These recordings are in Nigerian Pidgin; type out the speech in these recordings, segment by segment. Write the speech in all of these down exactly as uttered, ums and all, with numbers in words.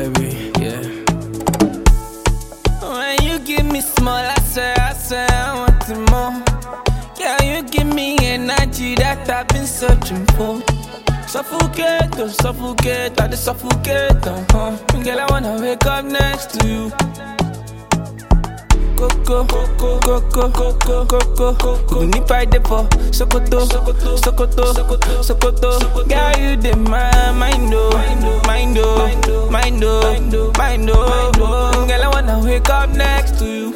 baby, yeah. When you give me small, I swear, I swear I want it more. Yeah, you give me energy that I've been searching for. Suffocate, oh, suffocate, I just suffocate, uh-huh. Girl, I wanna wake up next to you. Coco, coco, coco, coco, coco, coco. You need fight the for Sokoto, Sokoto, Sokoto, Sokoto. Girl, you the mind, mind, oh, mind, oh, mind, oh, mind, oh. Girl, I wanna wake up next to you.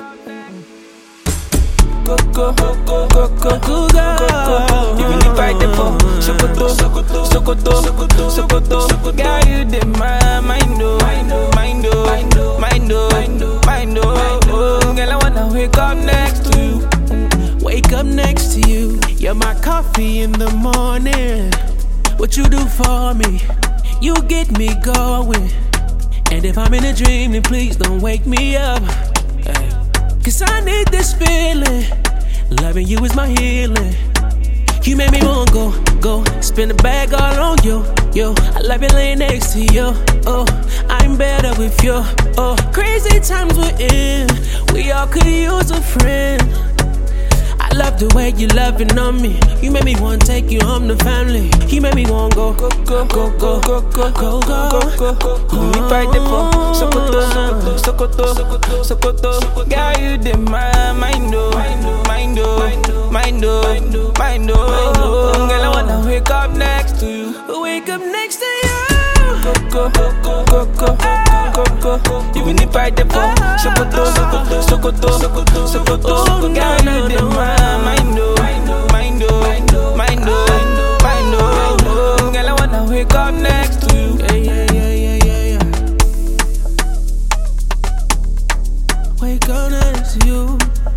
Coco, coco, coco, coco. You need fight the for Sokoto, Sokoto, Sokoto, Sokoto. Girl, you the mind, mind, oh, mind, oh, mind, oh, mind, oh. Girl, I wanna wake up next to you. Wake up next to you. You're my coffee in the morning. What you do for me, you get me going. And if I'm in a dream, then please don't wake me up. Hey. Cause I need this feeling. Loving you is my healing. You made me wanna go, go, spin the bag all on you, yo. I love you laying next to you, oh. I'm better with you, oh. Crazy times we're in, we all could use a friend. I love the way you loving on me. You made me wanna take you home to family. You made me wanna go, go, go, go, go, go, go, go, go, go. You need fight the for Sokoto, Sokoto, Sokoto. Girl, you the mind, mind, oh, mind, oh, mind, oh, mind, oh. Girl, I wanna wake up next to you. Wake up next to you. Coco, coco, coco, coco. You need fight the for Sokoto, Sokoto, Sokoto, Sokoto. Girl, you the mind, mind, oh, mind, oh, mind, oh, mind, oh. Girl, I wanna wake up next to you. Yeah, yeah, yeah, yeah, yeah, yeah. Wake up next to you.